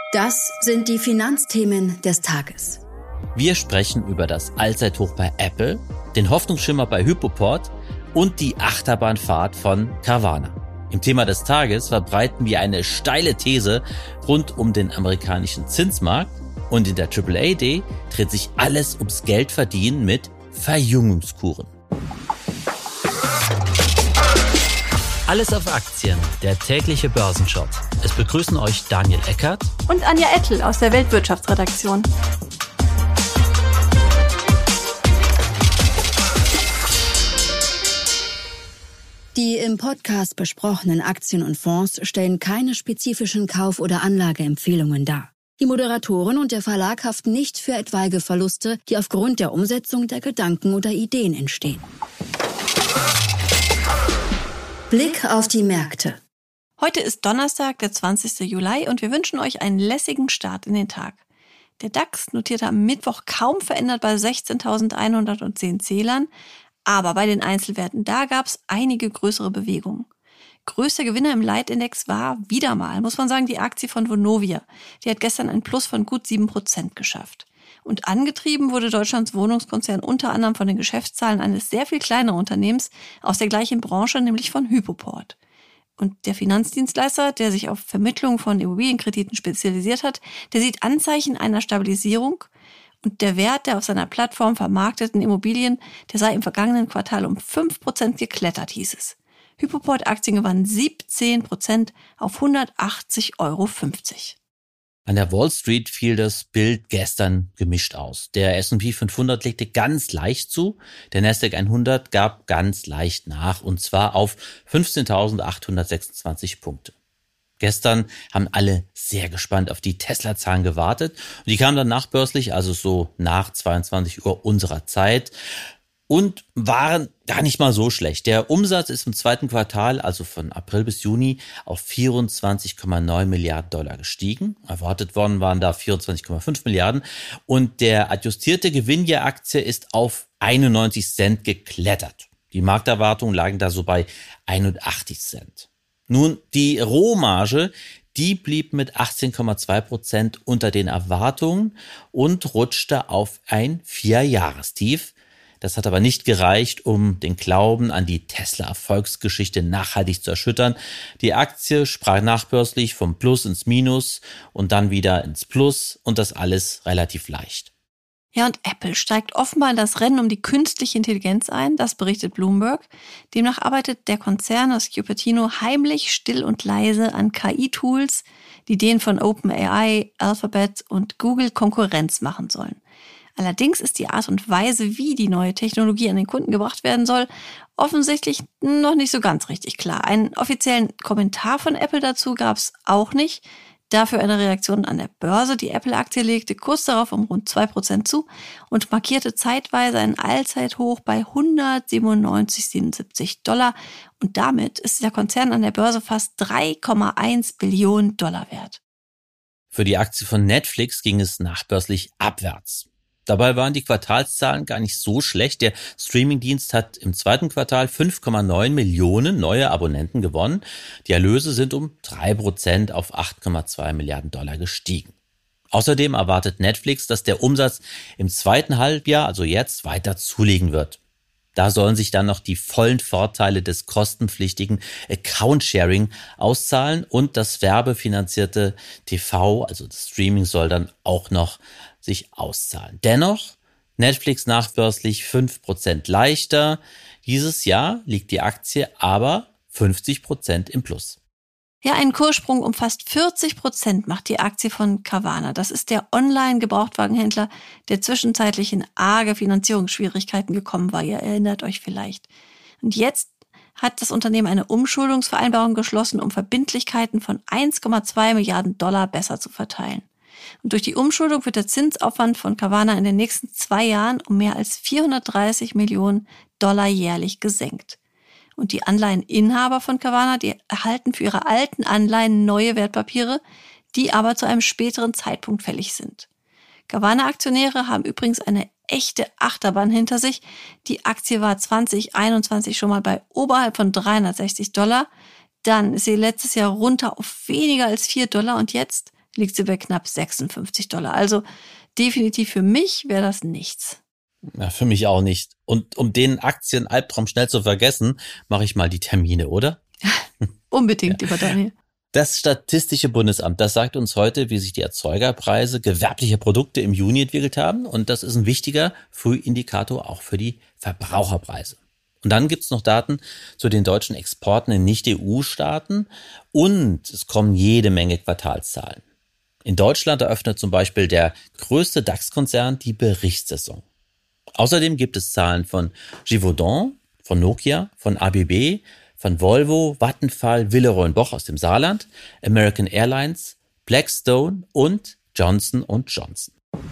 Das sind die Finanzthemen des Tages. Wir sprechen über das Allzeithoch bei Apple, den Hoffnungsschimmer bei Hypoport und die Achterbahnfahrt von Carvana. Im Thema des Tages verbreiten wir eine steile These rund um den amerikanischen Zinsmarkt und in der AAA Day dreht sich alles ums Geldverdienen mit Verjüngungskuren. Alles auf Aktien, der tägliche Börsenshop. Es begrüßen euch Daniel Eckert und Anja Ettel aus der Weltwirtschaftsredaktion. Die im Podcast besprochenen Aktien und Fonds stellen keine spezifischen Kauf- oder Anlageempfehlungen dar. Die Moderatoren und der Verlag haften nicht für etwaige Verluste, die aufgrund der Umsetzung der Gedanken oder Ideen entstehen. Blick auf die Märkte. Heute ist Donnerstag, der 20. Juli und wir wünschen euch einen lässigen Start in den Tag. Der DAX notierte am Mittwoch kaum verändert bei 16.110 Zählern, aber bei den Einzelwerten da gab es einige größere Bewegungen. Größter Gewinner im Leitindex war wieder mal, muss man sagen, die Aktie von Vonovia. Die hat gestern ein Plus von gut 7% geschafft. Und angetrieben wurde Deutschlands Wohnungskonzern unter anderem von den Geschäftszahlen eines sehr viel kleineren Unternehmens aus der gleichen Branche, nämlich von Hypoport. Und der Finanzdienstleister, der sich auf Vermittlung von Immobilienkrediten spezialisiert hat, der sieht Anzeichen einer Stabilisierung. Und der Wert der auf seiner Plattform vermarkteten Immobilien, der sei im vergangenen Quartal um 5% geklettert, hieß es. Hypoport-Aktien gewannen 17% auf 180,50 €. An der Wall Street fiel das Bild gestern gemischt aus. Der S&P 500 legte ganz leicht zu, der Nasdaq 100 gab ganz leicht nach und zwar auf 15.826 Punkte. Gestern haben alle sehr gespannt auf die Tesla-Zahlen gewartet und die kamen dann nachbörslich, also so nach 22 Uhr unserer Zeit, und waren gar nicht mal so schlecht. Der Umsatz ist im zweiten Quartal, also von April bis Juni, auf 24,9 Milliarden Dollar gestiegen. Erwartet worden waren da 24,5 Milliarden. Und der adjustierte Gewinn je Aktie ist auf 91 Cent geklettert. Die Markterwartungen lagen da so bei 81 Cent. Nun, die Rohmarge, die blieb mit 18,2% unter den Erwartungen und rutschte auf ein 4-Jahrestief. Das hat aber nicht gereicht, um den Glauben an die Tesla-Erfolgsgeschichte nachhaltig zu erschüttern. Die Aktie sprach nachbörslich vom Plus ins Minus und dann wieder ins Plus und das alles relativ leicht. Ja, und Apple steigt offenbar in das Rennen um die künstliche Intelligenz ein, das berichtet Bloomberg. Demnach arbeitet der Konzern aus Cupertino heimlich, still und leise an KI-Tools, die denen von OpenAI, Alphabet und Google Konkurrenz machen sollen. Allerdings ist die Art und Weise, wie die neue Technologie an den Kunden gebracht werden soll, offensichtlich noch nicht so ganz richtig klar. Einen offiziellen Kommentar von Apple dazu gab es auch nicht. Dafür eine Reaktion an der Börse. Die Apple-Aktie legte kurz darauf um rund 2% zu und markierte zeitweise ein Allzeithoch bei 197,77 $. Und damit ist der Konzern an der Börse fast 3,1 Billionen Dollar wert. Für die Aktie von Netflix ging es nachbörslich abwärts. Dabei waren die Quartalszahlen gar nicht so schlecht. Der Streamingdienst hat im zweiten Quartal 5,9 Millionen neue Abonnenten gewonnen. Die Erlöse sind um 3% auf 8,2 Milliarden Dollar gestiegen. Außerdem erwartet Netflix, dass der Umsatz im zweiten Halbjahr, also jetzt, weiter zulegen wird. Da sollen sich dann noch die vollen Vorteile des kostenpflichtigen Account-Sharing auszahlen und das werbefinanzierte TV, also das Streaming, soll dann auch noch sich auszahlen. Dennoch, Netflix nachbörslich 5% leichter. Dieses Jahr liegt die Aktie aber 50% im Plus. Ja, einen Kurssprung um fast 40% macht die Aktie von Carvana. Das ist der Online-Gebrauchtwagenhändler, der zwischenzeitlich in arge Finanzierungsschwierigkeiten gekommen war. Ihr erinnert euch vielleicht. Und jetzt hat das Unternehmen eine Umschuldungsvereinbarung geschlossen, um Verbindlichkeiten von 1,2 Milliarden Dollar besser zu verteilen. Und durch die Umschuldung wird der Zinsaufwand von Carvana in den nächsten 2 Jahren um mehr als 430 Millionen Dollar jährlich gesenkt. Und die Anleiheninhaber von Carvana, die erhalten für ihre alten Anleihen neue Wertpapiere, die aber zu einem späteren Zeitpunkt fällig sind. Carvana-Aktionäre haben übrigens eine echte Achterbahn hinter sich. Die Aktie war 2021 schon mal bei oberhalb von 360 $. Dann ist sie letztes Jahr runter auf weniger als 4 $ und jetzt liegt sie bei knapp $56. Also definitiv für mich wäre das nichts. Ja, für mich auch nicht. Und um den Aktien-Albtraum schnell zu vergessen, mache ich mal die Termine, oder? Unbedingt, lieber Daniel. Das Statistische Bundesamt, das sagt uns heute, wie sich die Erzeugerpreise gewerblicher Produkte im Juni entwickelt haben. Und das ist ein wichtiger Frühindikator auch für die Verbraucherpreise. Und dann gibt's noch Daten zu den deutschen Exporten in Nicht-EU-Staaten. Und es kommen jede Menge Quartalszahlen. In Deutschland eröffnet zum Beispiel der größte DAX-Konzern die Berichtssaison. Außerdem gibt es Zahlen von Givaudan, von Nokia, von ABB, von Volvo, Vattenfall, Villeroy & Boch aus dem Saarland, American Airlines, Blackstone und Johnson & Johnson.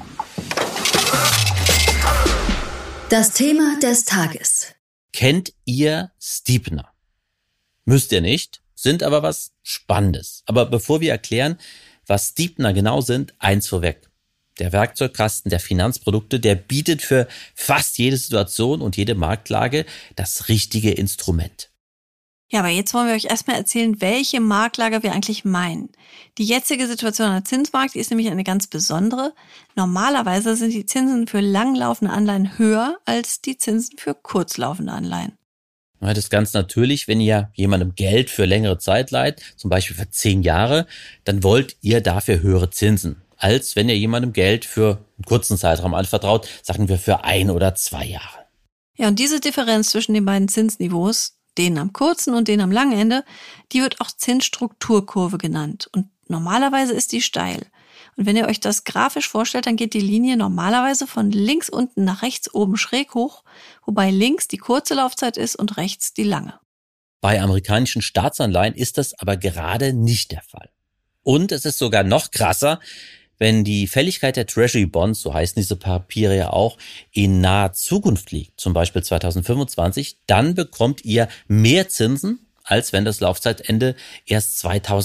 Das Thema des Tages. Kennt ihr Steepner? Müsst ihr nicht, sind aber was Spannendes. Aber bevor wir erklären, was Steepner genau sind, eins vorweg. Der Werkzeugkasten der Finanzprodukte, der bietet für fast jede Situation und jede Marktlage das richtige Instrument. Ja, aber jetzt wollen wir euch erstmal erzählen, welche Marktlage wir eigentlich meinen. Die jetzige Situation am Zinsmarkt, die ist nämlich eine ganz besondere. Normalerweise sind die Zinsen für langlaufende Anleihen höher als die Zinsen für kurzlaufende Anleihen. Das ist ganz natürlich, wenn ihr jemandem Geld für längere Zeit leiht, zum Beispiel für 10 Jahre, dann wollt ihr dafür höhere Zinsen, als wenn ihr jemandem Geld für einen kurzen Zeitraum anvertraut, sagen wir für 1 oder 2 Jahre. Ja, und diese Differenz zwischen den beiden Zinsniveaus, den am kurzen und den am langen Ende, die wird auch Zinsstrukturkurve genannt. Und normalerweise ist die steil. Und wenn ihr euch das grafisch vorstellt, dann geht die Linie normalerweise von links unten nach rechts oben schräg hoch, wobei links die kurze Laufzeit ist und rechts die lange. Bei amerikanischen Staatsanleihen ist das aber gerade nicht der Fall. Und es ist sogar noch krasser, wenn die Fälligkeit der Treasury Bonds, so heißen diese Papiere ja auch, in naher Zukunft liegt, zum Beispiel 2025, dann bekommt ihr mehr Zinsen, als wenn das Laufzeitende erst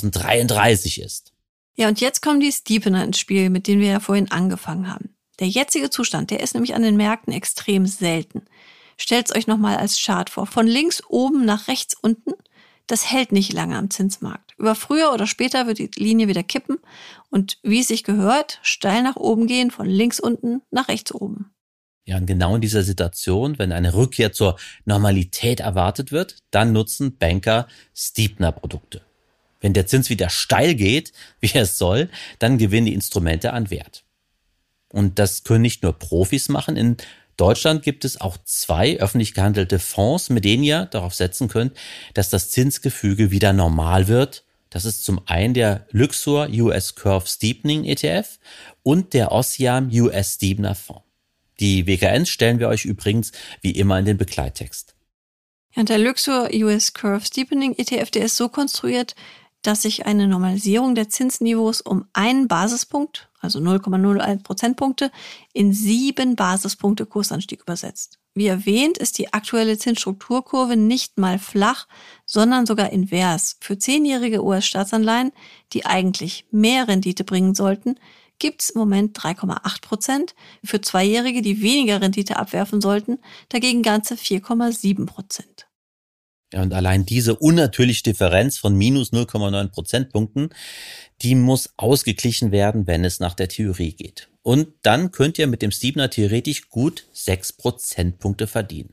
2033 ist. Ja, und jetzt kommen die Steepener ins Spiel, mit denen wir ja vorhin angefangen haben. Der jetzige Zustand, der ist nämlich an den Märkten extrem selten. Stellt's euch nochmal als Chart vor. Von links oben nach rechts unten, das hält nicht lange am Zinsmarkt. Über früher oder später wird die Linie wieder kippen und wie es sich gehört, steil nach oben gehen, von links unten nach rechts oben. Ja, und genau in dieser Situation, wenn eine Rückkehr zur Normalität erwartet wird, dann nutzen Banker Steepner-Produkte. Wenn der Zins wieder steil geht, wie es soll, dann gewinnen die Instrumente an Wert. Und das können nicht nur Profis machen. In Deutschland gibt es auch 2 öffentlich gehandelte Fonds, mit denen ihr darauf setzen könnt, dass das Zinsgefüge wieder normal wird. Das ist zum einen der Luxor US Curve Steepening ETF und der Ossiam US Steepener Fonds. Die WKNs stellen wir euch übrigens wie immer in den Begleittext. Ja, und der Luxor US Curve Steepening ETF, der ist so konstruiert, dass sich eine Normalisierung der Zinsniveaus um 1 Basispunkt, also 0,01 Prozentpunkte, in 7 Basispunkte Kursanstieg übersetzt. Wie erwähnt, ist die aktuelle Zinsstrukturkurve nicht mal flach, sondern sogar invers. Für 10-jährige US-Staatsanleihen, die eigentlich mehr Rendite bringen sollten, gibt es im Moment 3,8%. Für 2-jährige, die weniger Rendite abwerfen sollten, dagegen ganze 4,7%. Ja, und allein diese unnatürliche Differenz von minus 0,9 Prozentpunkten, die muss ausgeglichen werden, wenn es nach der Theorie geht. Und dann könnt ihr mit dem Steepener theoretisch gut 6 Prozentpunkte verdienen.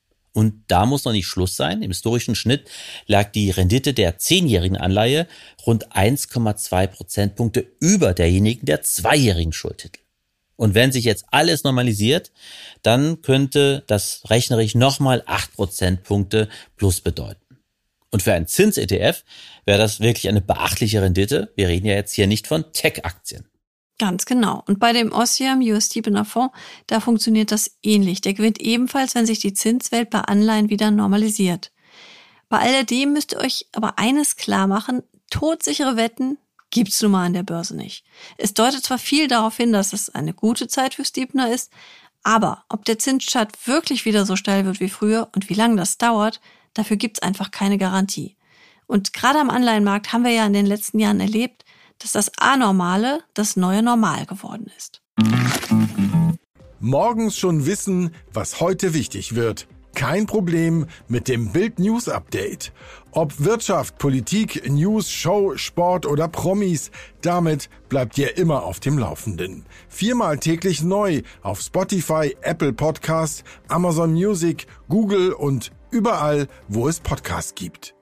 Und da muss noch nicht Schluss sein. Im historischen Schnitt lag die Rendite der 10-jährigen Anleihe rund 1,2 Prozentpunkte über derjenigen der 2-jährigen Schuldtitel. Und wenn sich jetzt alles normalisiert, dann könnte das rechnerisch nochmal 8 Prozentpunkte plus bedeuten. Und für einen Zins-ETF wäre das wirklich eine beachtliche Rendite. Wir reden ja jetzt hier nicht von Tech-Aktien. Ganz genau. Und bei dem Ossiam US Steepener Fonds, da funktioniert das ähnlich. Der gewinnt ebenfalls, wenn sich die Zinswelt bei Anleihen wieder normalisiert. Bei alledem müsst ihr euch aber eines klar machen: todsichere Wetten gibt's nun mal an der Börse nicht. Es deutet zwar viel darauf hin, dass es eine gute Zeit für Steepener ist, aber ob der Zinschart wirklich wieder so steil wird wie früher und wie lange das dauert, dafür gibt's einfach keine Garantie. Und gerade am Anleihenmarkt haben wir ja in den letzten Jahren erlebt, dass das Anormale das neue Normal geworden ist. Morgens schon wissen, was heute wichtig wird. kein Problem mit dem Bild News Update. Ob Wirtschaft, Politik, News, Show, Sport oder Promis, damit bleibt ihr immer auf dem Laufenden. 4-mal täglich neu auf Spotify, Apple Podcast, Amazon Music, Google und überall, wo es Podcasts gibt.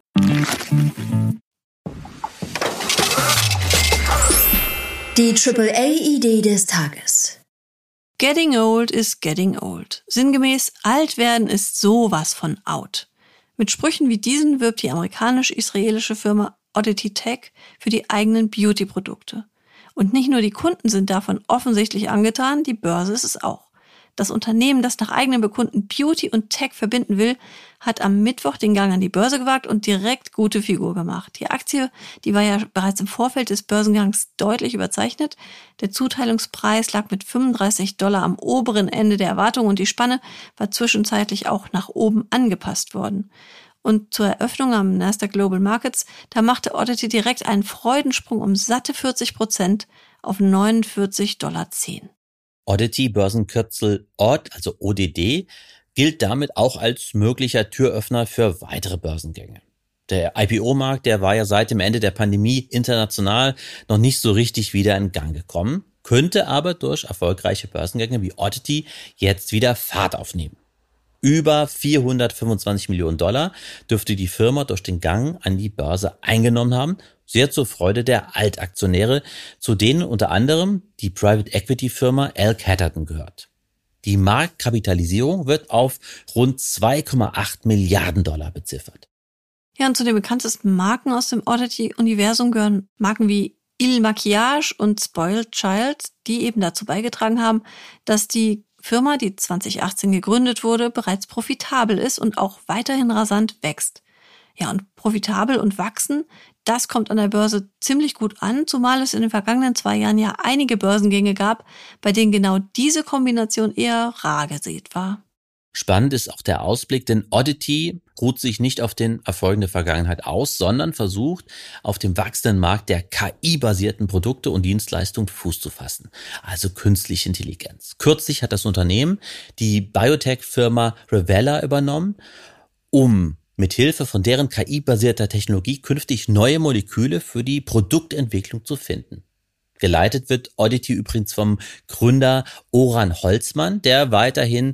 Die AAA-Idee des Tages. Getting old is getting old. Sinngemäß, alt werden ist sowas von out. Mit Sprüchen wie diesen wirbt die amerikanisch-israelische Firma Oddity Tech für die eigenen Beauty-Produkte. Und nicht nur die Kunden sind davon offensichtlich angetan, die Börse ist es auch. Das Unternehmen, das nach eigenem Bekunden Beauty und Tech verbinden will, hat am Mittwoch den Gang an die Börse gewagt und direkt gute Figur gemacht. Die Aktie, die war ja bereits im Vorfeld des Börsengangs deutlich überzeichnet. Der Zuteilungspreis lag mit $35 am oberen Ende der Erwartung und die Spanne war zwischenzeitlich auch nach oben angepasst worden. Und zur Eröffnung am Nasdaq Global Markets, da machte Oddity direkt einen Freudensprung um satte 40% auf $49,10. Oddity, Börsenkürzel ODD, also ODD, gilt damit auch als möglicher Türöffner für weitere Börsengänge. Der IPO-Markt, der war ja seit dem Ende der Pandemie international noch nicht so richtig wieder in Gang gekommen, könnte aber durch erfolgreiche Börsengänge wie Oddity jetzt wieder Fahrt aufnehmen. Über $425 Millionen dürfte die Firma durch den Gang an die Börse eingenommen haben, sehr zur Freude der Altaktionäre, zu denen unter anderem die Private Equity Firma L. Catterton gehört. Die Marktkapitalisierung wird auf rund $2,8 Milliarden beziffert. Ja, und zu den bekanntesten Marken aus dem Oddity-Universum gehören Marken wie Il Maquillage und Spoiled Child, die eben dazu beigetragen haben, dass die Firma, die 2018 gegründet wurde, bereits profitabel ist und auch weiterhin rasant wächst. Ja, und profitabel und wachsen, das kommt an der Börse ziemlich gut an, zumal es in den vergangenen 2 Jahren ja einige Börsengänge gab, bei denen genau diese Kombination eher rar gesät war. Spannend ist auch der Ausblick, denn Oddity ruht sich nicht auf den Erfolgen der Vergangenheit aus, sondern versucht, auf dem wachsenden Markt der KI-basierten Produkte und Dienstleistungen Fuß zu fassen, also künstliche Intelligenz. Kürzlich hat das Unternehmen die Biotech-Firma Revela übernommen, um mithilfe von deren KI-basierter Technologie künftig neue Moleküle für die Produktentwicklung zu finden. Geleitet wird Oddity übrigens vom Gründer Oran Holzmann, der weiterhin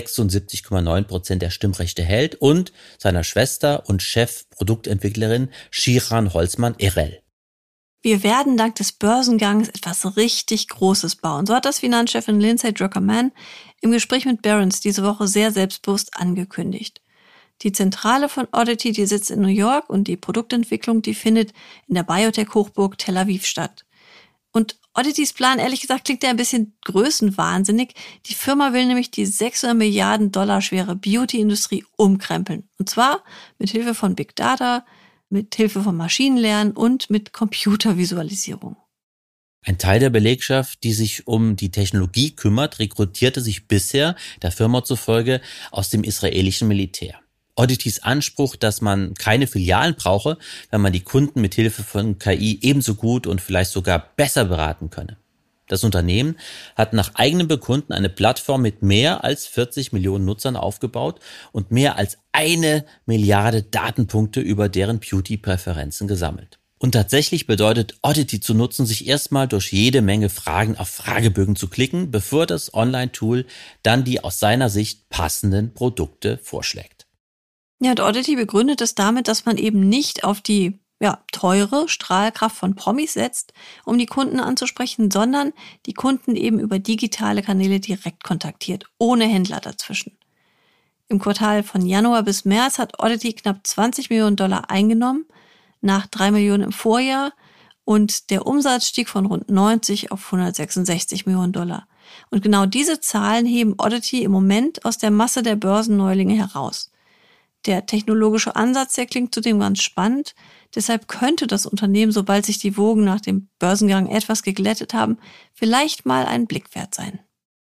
76,9% der Stimmrechte hält, und seiner Schwester und Chefproduktentwicklerin Shiran Holzmann-Erel. Wir werden dank des Börsengangs etwas richtig Großes bauen. So hat das Finanzchefin Lindsay Drucker-Mann im Gespräch mit Barron's diese Woche sehr selbstbewusst angekündigt. Die Zentrale von Oddity, die sitzt in New York und die Produktentwicklung, die findet in der Biotech-Hochburg Tel Aviv statt. Und Odditys Plan, ehrlich gesagt, klingt ja ein bisschen größenwahnsinnig. Die Firma will nämlich die $600 Milliarden schwere Beauty-Industrie umkrempeln. Und zwar mit Hilfe von Big Data, mit Hilfe von Maschinenlernen und mit Computervisualisierung. Ein Teil der Belegschaft, die sich um die Technologie kümmert, rekrutierte sich bisher, der Firma zufolge, aus dem israelischen Militär. Odditys Anspruch, dass man keine Filialen brauche, wenn man die Kunden mit Hilfe von KI ebenso gut und vielleicht sogar besser beraten könne. Das Unternehmen hat nach eigenem Bekunden eine Plattform mit mehr als 40 Millionen Nutzern aufgebaut und mehr als 1 Milliarde Datenpunkte über deren Beauty-Präferenzen gesammelt. Und tatsächlich bedeutet Oddity zu nutzen, sich erstmal durch jede Menge Fragen auf Fragebögen zu klicken, bevor das Online-Tool dann die aus seiner Sicht passenden Produkte vorschlägt. Ja, und Oddity begründet es damit, dass man eben nicht auf die teure Strahlkraft von Promis setzt, um die Kunden anzusprechen, sondern die Kunden eben über digitale Kanäle direkt kontaktiert, ohne Händler dazwischen. Im Quartal von Januar bis März hat Oddity knapp $20 Millionen eingenommen, nach 3 Millionen im Vorjahr, und der Umsatz stieg von rund 90 auf $166 Millionen. Und genau diese Zahlen heben Oddity im Moment aus der Masse der Börsenneulinge heraus. Der technologische Ansatz, der klingt zudem ganz spannend. Deshalb könnte das Unternehmen, sobald sich die Wogen nach dem Börsengang etwas geglättet haben, vielleicht mal einen Blick wert sein.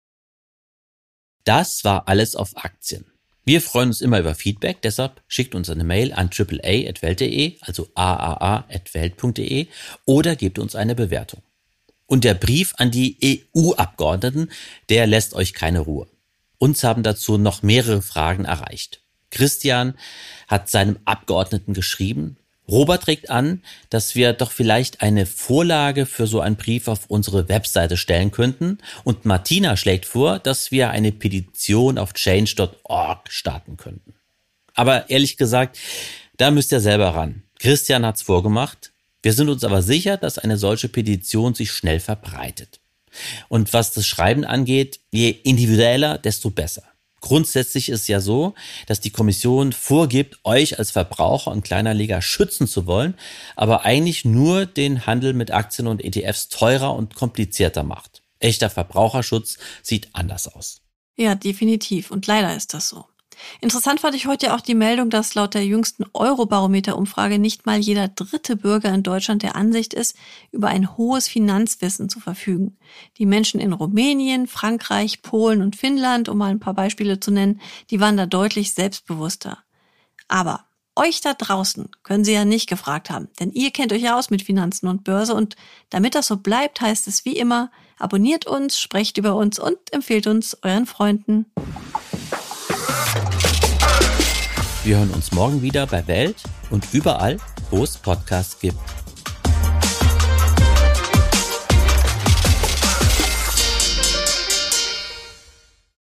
Das war alles auf Aktien. Wir freuen uns immer über Feedback, deshalb schickt uns eine Mail an aaa@welt.de, also aaa@welt.de, oder gebt uns eine Bewertung. Und der Brief an die EU-Abgeordneten, der lässt euch keine Ruhe. Uns haben dazu noch mehrere Fragen erreicht. Christian hat seinem Abgeordneten geschrieben, Robert regt an, dass wir doch vielleicht eine Vorlage für so einen Brief auf unsere Webseite stellen könnten. Und Martina schlägt vor, dass wir eine Petition auf change.org starten könnten. Aber ehrlich gesagt, da müsst ihr selber ran. Christian hat's vorgemacht. Wir sind uns aber sicher, dass eine solche Petition sich schnell verbreitet. Und was das Schreiben angeht, je individueller, desto besser. Grundsätzlich ist ja so, dass die Kommission vorgibt, euch als Verbraucher und Kleinanleger schützen zu wollen, aber eigentlich nur den Handel mit Aktien und ETFs teurer und komplizierter macht. Echter Verbraucherschutz sieht anders aus. Ja, definitiv. Und leider ist das so. Interessant fand ich heute auch die Meldung, dass laut der jüngsten Eurobarometer-Umfrage nicht mal jeder dritte Bürger in Deutschland der Ansicht ist, über ein hohes Finanzwissen zu verfügen. Die Menschen in Rumänien, Frankreich, Polen und Finnland, um mal ein paar Beispiele zu nennen, die waren da deutlich selbstbewusster. Aber euch da draußen können sie ja nicht gefragt haben, denn ihr kennt euch ja aus mit Finanzen und Börse und damit das so bleibt, heißt es wie immer, abonniert uns, sprecht über uns und empfehlt uns euren Freunden. Wir hören uns morgen wieder bei Welt und überall, wo es Podcasts gibt.